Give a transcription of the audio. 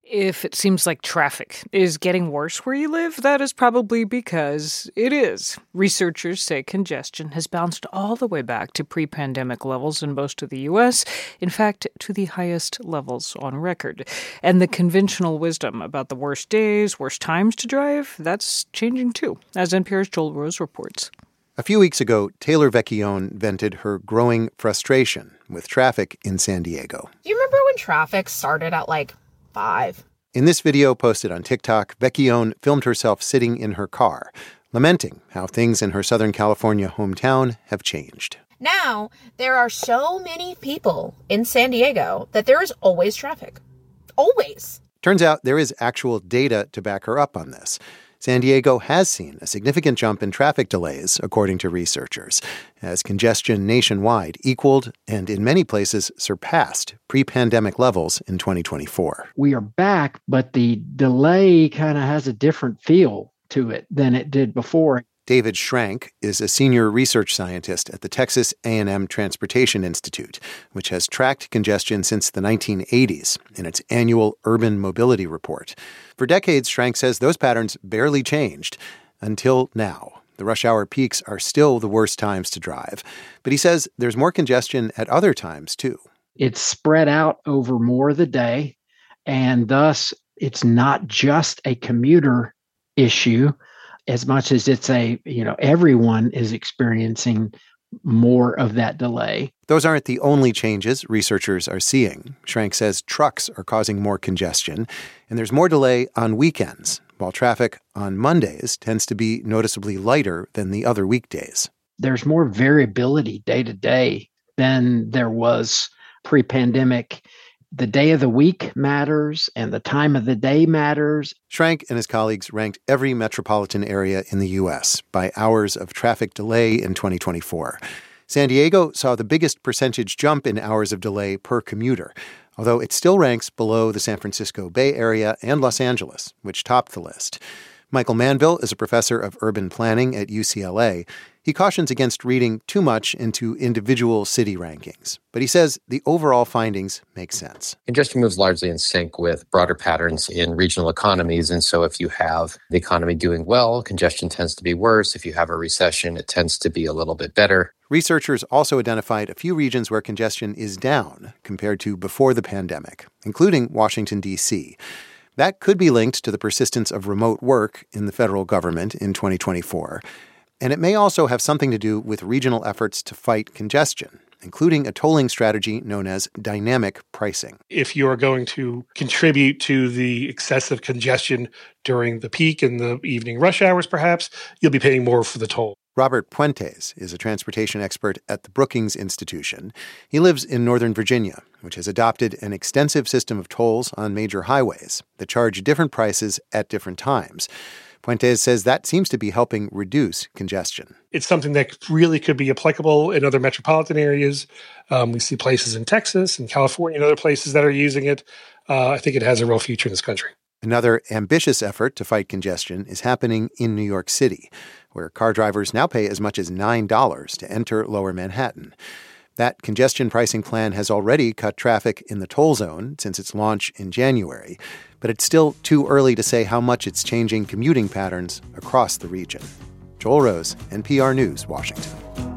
If it seems like traffic is getting worse where you live, that is probably because it is. Researchers say congestion has bounced all the way back to pre-pandemic levels in most of the U.S., in fact, to the highest levels on record. And the conventional wisdom about the worst days, worst times to drive, that's changing too, as NPR's Joel Rose reports. A few weeks ago, Taylor Vecchione vented her growing frustration with traffic in San Diego. Do you remember when traffic started at 5? In this video posted on TikTok, Vecchione filmed herself sitting in her car, lamenting how things in her Southern California hometown have changed. Now, there are so many people in San Diego that there is always traffic. Always. Turns out there is actual data to back her up on this. San Diego has seen a significant jump in traffic delays, according to researchers, as congestion nationwide equaled and in many places surpassed pre-pandemic levels in 2024. We are back, but the delay kind of has a different feel to it than it did before. David Schrank is a senior research scientist at the Texas A&M Transportation Institute, which has tracked congestion since the 1980s in its annual urban mobility report. For decades, Schrank says those patterns barely changed until now. The rush hour peaks are still the worst times to drive. But he says there's more congestion at other times, too. It's spread out over more of the day, and thus it's not just a commuter issue as much as it's everyone is experiencing more of that delay. Those aren't the only changes researchers are seeing. Schrank says trucks are causing more congestion, and there's more delay on weekends, while traffic on Mondays tends to be noticeably lighter than the other weekdays. There's more variability day to day than there was pre-pandemic. The day of the week matters, and the time of the day matters. Schrank and his colleagues ranked every metropolitan area in the U.S. by hours of traffic delay in 2024. San Diego saw the biggest percentage jump in hours of delay per commuter, although it still ranks below the San Francisco Bay Area and Los Angeles, which topped the list. Michael Manville is a professor of urban planning at UCLA. He cautions against reading too much into individual city rankings, but he says the overall findings make sense. Congestion moves largely in sync with broader patterns in regional economies, and so if you have the economy doing well, congestion tends to be worse. If you have a recession, it tends to be a little bit better. Researchers also identified a few regions where congestion is down compared to before the pandemic, including Washington, D.C. That could be linked to the persistence of remote work in the federal government in 2024. And it may also have something to do with regional efforts to fight congestion, including a tolling strategy known as dynamic pricing. If you are going to contribute to the excessive congestion during the peak and the evening rush hours, perhaps, you'll be paying more for the toll. Robert Puentes is a transportation expert at the Brookings Institution. He lives in Northern Virginia, which has adopted an extensive system of tolls on major highways that charge different prices at different times. Puentes says that seems to be helping reduce congestion. It's something that really could be applicable in other metropolitan areas. We see places in Texas and California and other places that are using it. I think it has a real future in this country. Another ambitious effort to fight congestion is happening in New York City, where car drivers now pay as much as $9 to enter Lower Manhattan. That congestion pricing plan has already cut traffic in the toll zone since its launch in January, but it's still too early to say how much it's changing commuting patterns across the region. Joel Rose, NPR News, Washington.